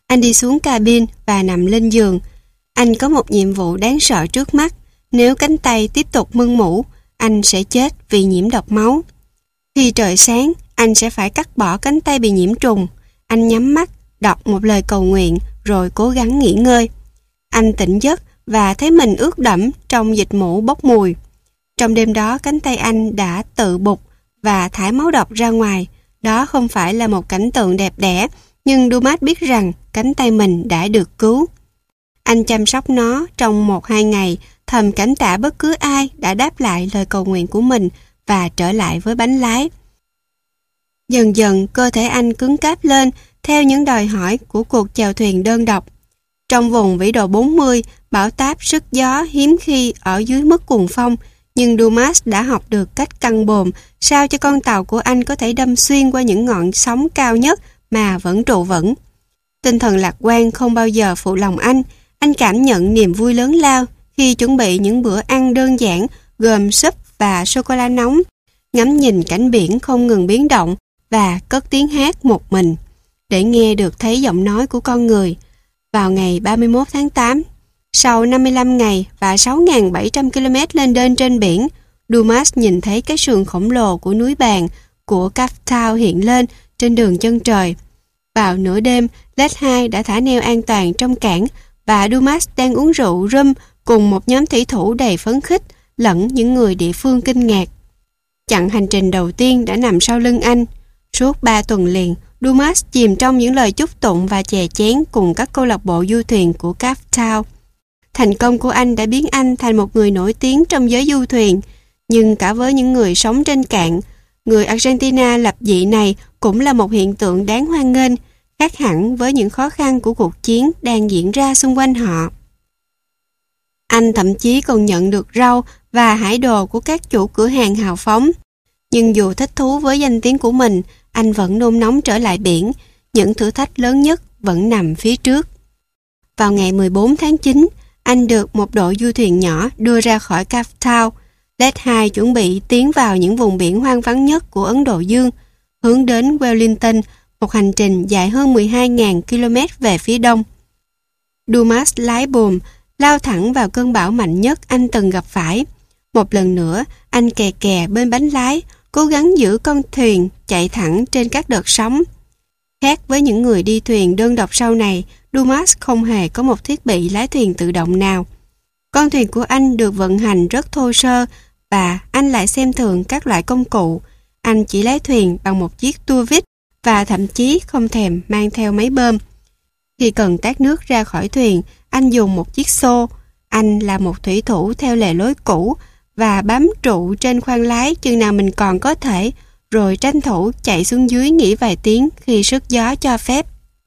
Anh đi xuống cabin và nằm lên giường. Anh có một nhiệm vụ đáng sợ trước mắt. Nếu cánh tay tiếp tục mưng mủ, anh sẽ chết vì nhiễm độc máu. Khi trời sáng, anh sẽ phải cắt bỏ cánh tay bị nhiễm trùng. Anh nhắm mắt, đọc một lời cầu nguyện rồi cố gắng nghỉ ngơi. Anh tỉnh giấc và thấy mình ướt đẫm trong dịch mũ bốc mùi. Trong đêm đó, cánh tay anh đã tự bục và thải máu độc ra ngoài. Đó không phải là một cảnh tượng đẹp đẽ, nhưng Dumas biết rằng cánh tay mình đã được cứu. Anh chăm sóc nó trong 1-2 ngày, thầm cảm tạ bất cứ ai đã đáp lại lời cầu nguyện của mình và trở lại với bánh lái. Dần dần, cơ thể anh cứng cáp lên theo những đòi hỏi của cuộc chèo thuyền đơn độc. Trong vùng vĩ độ 40, bão táp sức gió hiếm khi ở dưới mức cuồng phong, nhưng Dumas đã học được cách căng bồm sao cho con tàu của anh có thể đâm xuyên qua những ngọn sóng cao nhất mà vẫn trụ vững. Tinh thần lạc quan không bao giờ phụ lòng anh cảm nhận niềm vui lớn lao khi chuẩn bị những bữa ăn đơn giản gồm súp và sô-cô-la nóng, ngắm nhìn cảnh biển không ngừng biến động và cất tiếng hát một mình, để nghe được thấy giọng nói của con người. Vào ngày 31 tháng 8, sau 55 ngày và 6.700 km lên đên trên biển, Dumas nhìn thấy cái sườn khổng lồ của núi Bàn của Cape Town hiện lên trên đường chân trời. Vào nửa đêm, LED 2 đã thả neo an toàn trong cảng và Dumas đang uống rượu rum cùng một nhóm thủy thủ đầy phấn khích lẫn những người địa phương kinh ngạc. Chặng hành trình đầu tiên đã nằm sau lưng anh. Suốt 3 tuần liền, Dumas chìm trong những lời chúc tụng và chè chén cùng các câu lạc bộ du thuyền của Cape Town. Thành công của anh đã biến anh thành một người nổi tiếng trong giới du thuyền, nhưng cả với những người sống trên cạn, người Argentina lập dị này cũng là một hiện tượng đáng hoan nghênh, khác hẳn với những khó khăn của cuộc chiến đang diễn ra xung quanh họ. Anh thậm chí còn nhận được rau và hải đồ của các chủ cửa hàng hào phóng. Nhưng dù thích thú với danh tiếng của mình, anh vẫn nôn nóng trở lại biển. Những thử thách lớn nhất vẫn nằm phía trước. Vào ngày 14 tháng 9, anh được một đội du thuyền nhỏ đưa ra khỏi Cape Town. LED 2 chuẩn bị tiến vào những vùng biển hoang vắng nhất của Ấn Độ Dương, hướng đến Wellington, một hành trình dài hơn 12.000 km về phía đông. Dumas lái buồm, lao thẳng vào cơn bão mạnh nhất anh từng gặp phải. Một lần nữa, anh kè kè bên bánh lái, cố gắng giữ con thuyền chạy thẳng trên các đợt sóng. Khác với những người đi thuyền đơn độc sau này, Dumas không hề có một thiết bị lái thuyền tự động nào. Con thuyền của anh được vận hành rất thô sơ và anh lại xem thường các loại công cụ. Anh chỉ lái thuyền bằng một chiếc tua vít và thậm chí không thèm mang theo máy bơm. Khi cần tát nước ra khỏi thuyền, anh dùng một chiếc xô. Anh là một thủy thủ theo lề lối cũ và bám trụ trên khoang lái chừng nào mình còn có thể, rồi tranh thủ chạy xuống dưới nghỉ vài tiếng khi sức gió cho phép.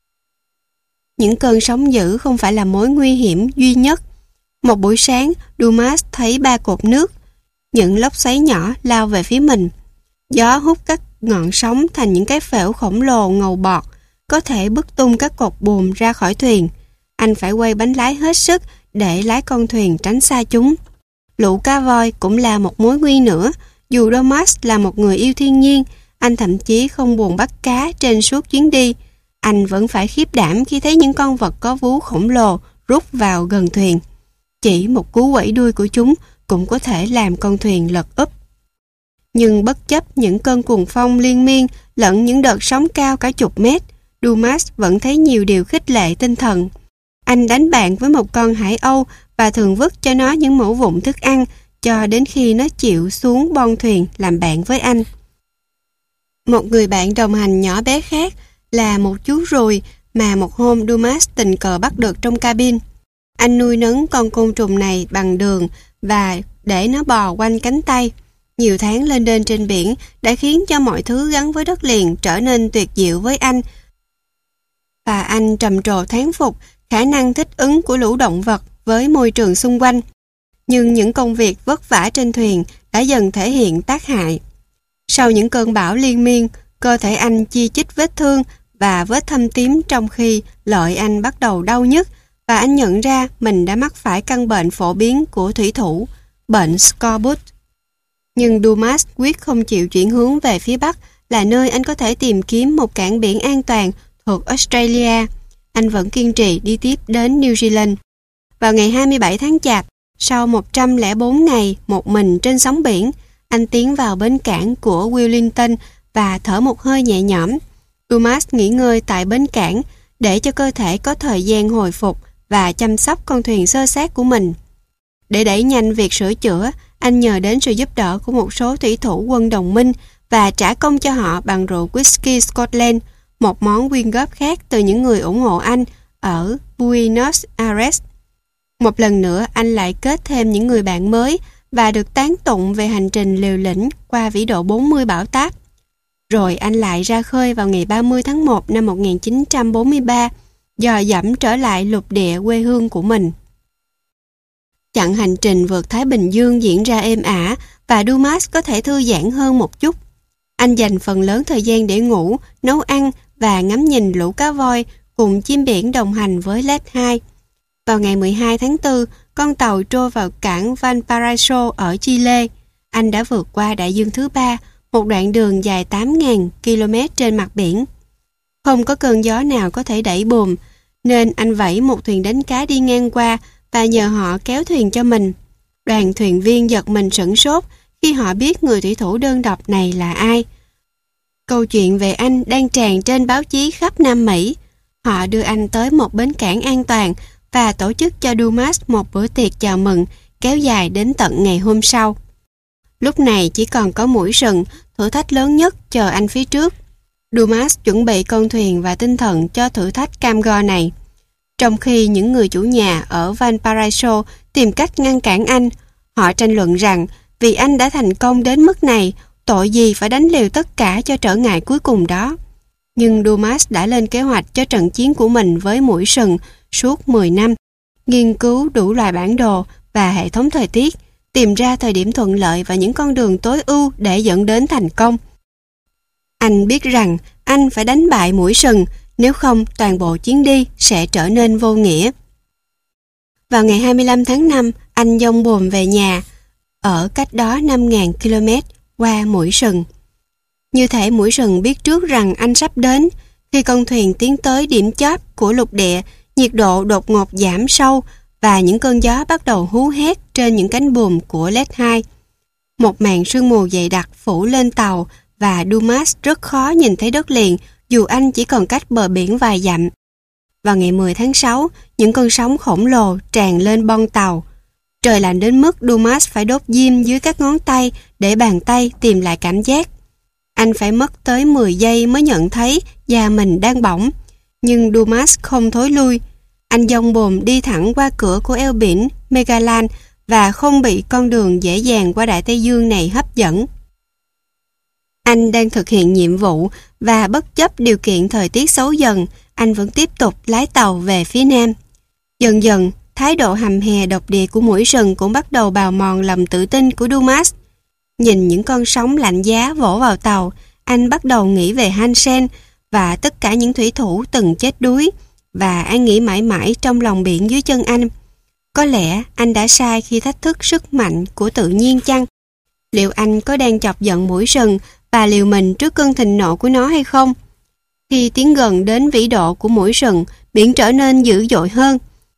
Những cơn sóng dữ không phải là mối nguy hiểm duy nhất. Một buổi sáng, Dumas thấy 3 cột nước. Những lốc xoáy nhỏ lao về phía mình. Gió hút các ngọn sóng thành những cái phễu khổng lồ ngầu bọt, có thể bứt tung các cột buồm ra khỏi thuyền. Anh phải quay bánh lái hết sức để lái con thuyền tránh xa chúng. Lũ cá voi cũng là một mối nguy nữa. Dù Dumas là một người yêu thiên nhiên, anh thậm chí không buồn bắt cá trên suốt chuyến đi. Anh vẫn phải khiếp đảm khi thấy những con vật có vú khổng lồ rút vào gần thuyền. Chỉ một cú quẩy đuôi của chúng cũng có thể làm con thuyền lật úp. Nhưng bất chấp những cơn cuồng phong liên miên lẫn những đợt sóng cao cả chục mét, Dumas vẫn thấy nhiều điều khích lệ tinh thần. Anh đánh bạn với một con hải âu và thường vứt cho nó những mẩu vụn thức ăn cho đến khi nó chịu xuống bon thuyền làm bạn với anh. Một người bạn đồng hành nhỏ bé khác là một chú ruồi mà một hôm Dumas tình cờ bắt được trong cabin. Anh nuôi nấng con côn trùng này bằng đường và để nó bò quanh cánh tay. Nhiều tháng lên đên trên biển đã khiến cho mọi thứ gắn với đất liền trở nên tuyệt diệu với anh. Và anh trầm trồ thán phục khả năng thích ứng của lũ động vật với môi trường xung quanh. Nhưng những công việc vất vả trên thuyền đã dần thể hiện tác hại. Sau những cơn bão liên miên, cơ thể anh chi chít vết thương và vết thâm tím trong khi lợi anh bắt đầu đau nhức và anh nhận ra mình đã mắc phải căn bệnh phổ biến của thủy thủ, bệnh scorbut. Nhưng Dumas quyết không chịu chuyển hướng về phía Bắc là nơi anh có thể tìm kiếm một cảng biển an toàn thuộc Australia. anh vẫn kiên trì đi tiếp đến New Zealand. Vào ngày 27 tháng Chạp, sau 104 ngày một mình trên sóng biển, anh tiến vào bến cảng của Wellington và thở một hơi nhẹ nhõm. Dumas nghỉ ngơi tại bến cảng để cho cơ thể có thời gian hồi phục và chăm sóc con thuyền xơ xác của mình. Để đẩy nhanh việc sửa chữa, anh nhờ đến sự giúp đỡ của một số thủy thủ quân đồng minh và trả công cho họ bằng rượu whisky Scotland, một món quyên góp khác từ những người ủng hộ anh ở Buenos Aires. Một lần nữa, anh lại kết thêm những người bạn mới và được tán tụng về hành trình liều lĩnh qua vĩ độ 40 bão táp. Rồi anh lại ra khơi vào ngày 30 tháng 1 năm 1943, dò dẫm trở lại lục địa quê hương của mình. Chặng hành trình vượt Thái Bình Dương diễn ra êm ả và Dumas có thể thư giãn hơn một chút. Anh dành phần lớn thời gian để ngủ, nấu ăn và ngắm nhìn lũ cá voi cùng chim biển đồng hành với LED 2. Vào ngày 12 tháng 4, con tàu trôi vào cảng Valparaiso ở Chile. Anh đã vượt qua đại dương thứ ba, một đoạn đường dài 8.000 km trên mặt biển. Không có cơn gió nào có thể đẩy buồm, nên anh vẫy một thuyền đánh cá đi ngang qua và nhờ họ kéo thuyền cho mình. Đoàn thuyền viên giật mình sửng sốt khi họ biết người thủy thủ đơn độc này là ai. Câu chuyện về anh đang tràn trên báo chí khắp Nam Mỹ. Họ đưa anh tới một bến cảng an toàn và tổ chức cho Dumas một bữa tiệc chào mừng kéo dài đến tận ngày hôm sau. Lúc này chỉ còn có mũi sừng, thử thách lớn nhất chờ anh phía trước. Dumas chuẩn bị con thuyền và tinh thần cho thử thách cam go này. Trong khi những người chủ nhà ở Valparaiso tìm cách ngăn cản anh, họ tranh luận rằng vì anh đã thành công đến mức này, tội gì phải đánh liều tất cả cho trở ngại cuối cùng đó. Nhưng Dumas đã lên kế hoạch cho trận chiến của mình với mũi sừng suốt 10 năm, nghiên cứu đủ loại bản đồ và hệ thống thời tiết, tìm ra thời điểm thuận lợi và những con đường tối ưu để dẫn đến thành công. Anh biết rằng anh phải đánh bại mũi sừng, nếu không toàn bộ chuyến đi sẽ trở nên vô nghĩa. Vào ngày 25 tháng 5, anh dông buồm về nhà, ở cách đó 5.000 km qua mũi sừng. Như thể mũi sừng biết trước rằng anh sắp đến. Khi con thuyền tiến tới điểm chót của lục địa, nhiệt độ đột ngột giảm sâu và những cơn gió bắt đầu hú hét trên những cánh buồm của LED 2. Một màn sương mù dày đặc phủ lên tàu và Dumas rất khó nhìn thấy đất liền dù anh chỉ còn cách bờ biển vài dặm. Vào ngày 10 tháng 6, những cơn sóng khổng lồ tràn lên bon tàu. Trời lạnh đến mức Dumas phải đốt diêm dưới các ngón tay để bàn tay tìm lại cảm giác. Anh phải mất tới 10 giây mới nhận thấy da mình đang bỏng. Nhưng Dumas không thối lui. Anh dông buồm đi thẳng qua cửa của eo biển Magallanes và không bị con đường dễ dàng qua Đại Tây Dương này hấp dẫn. Anh đang thực hiện nhiệm vụ và bất chấp điều kiện thời tiết xấu dần, anh vẫn tiếp tục lái tàu về phía nam. Dần dần, thái độ hầm hè độc địa của mũi sừng cũng bắt đầu bào mòn lòng tự tin của Dumas. Nhìn những con sóng lạnh giá vỗ vào tàu, anh bắt đầu nghĩ về Hansen và tất cả những thủy thủ từng chết đuối, và anh nghĩ mãi mãi trong lòng biển dưới chân anh. Có lẽ anh đã sai khi thách thức sức mạnh của tự nhiên chăng? Liệu anh có đang chọc giận mũi sừng và liều mình trước cơn thịnh nộ của nó hay không? Khi tiến gần đến vĩ độ của mũi sừng, biển trở nên dữ dội hơn.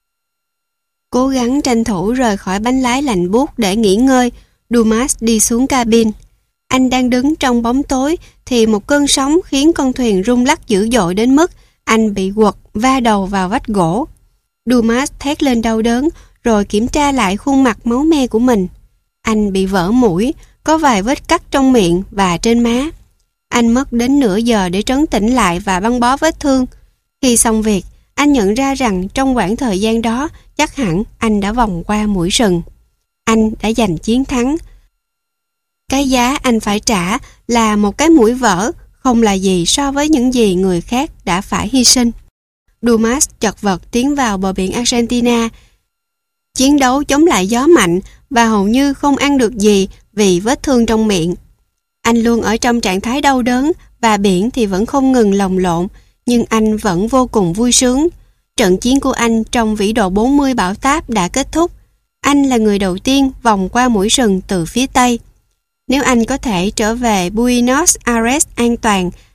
Cố gắng tranh thủ rời khỏi bánh lái lạnh buốt để nghỉ ngơi, Dumas đi xuống cabin. Anh đang đứng trong bóng tối thì một cơn sóng khiến con thuyền rung lắc dữ dội đến mức anh bị quật va đầu vào vách gỗ. Dumas thét lên đau đớn rồi kiểm tra lại khuôn mặt máu me của mình. Anh bị vỡ mũi, có vài vết cắt trong miệng và trên má. Anh mất đến nửa giờ để trấn tĩnh lại và băng bó vết thương. Khi xong việc, anh nhận ra rằng trong khoảng thời gian đó chắc hẳn anh đã vòng qua mũi sừng. Anh đã giành chiến thắng. Cái giá anh phải trả là một cái mũi vỡ, không là gì so với những gì người khác đã phải hy sinh. Dumas chật vật tiến vào bờ biển Argentina, chiến đấu chống lại gió mạnh và hầu như không ăn được gì vì vết thương trong miệng. Anh luôn ở trong trạng thái đau đớn và biển thì vẫn không ngừng lồng lộn, nhưng anh vẫn vô cùng vui sướng. Trận chiến của anh trong vĩ độ 40 bão táp đã kết thúc. Anh là người đầu tiên vòng qua mũi sừng từ phía Tây. Nếu anh có thể trở về Buenos Aires an toàn,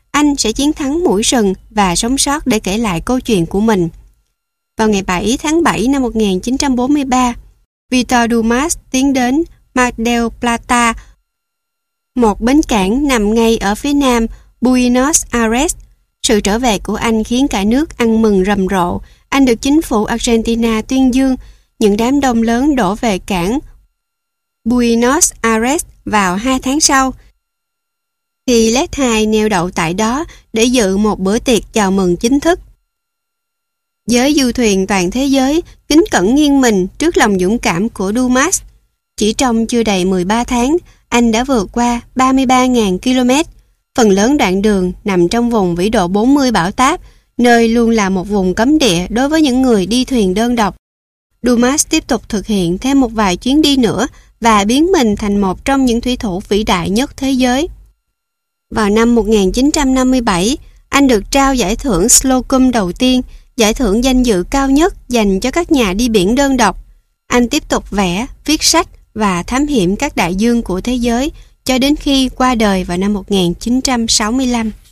anh sẽ chiến thắng muỗi sừng và sống sót để kể lại câu chuyện của mình. Vào ngày 7 tháng 7 năm 1943, Victor Dumas tiến đến Mar del Plata, một bến cảng nằm ngay ở phía nam Buenos Aires. Sự trở về của anh khiến cả nước ăn mừng rầm rộ. Anh được chính phủ Argentina tuyên dương. Những đám đông lớn đổ về cảng Buenos Aires vào 2 tháng sau, thì Let 2 neo đậu tại đó để dự một bữa tiệc chào mừng chính thức. Giới du thuyền toàn thế giới kính cẩn nghiêng mình trước lòng dũng cảm của Dumas. Chỉ trong chưa đầy 13 tháng, anh đã vượt qua 33.000 km. Phần lớn đoạn đường nằm trong vùng vĩ độ 40 bão táp, nơi luôn là một vùng cấm địa đối với những người đi thuyền đơn độc. Dumas tiếp tục thực hiện thêm một vài chuyến đi nữa và biến mình thành một trong những thủy thủ vĩ đại nhất thế giới. Vào năm 1957, anh được trao giải thưởng Slocum đầu tiên, giải thưởng danh dự cao nhất dành cho các nhà đi biển đơn độc. Anh tiếp tục vẽ, viết sách và thám hiểm các đại dương của thế giới cho đến khi qua đời vào năm 1965.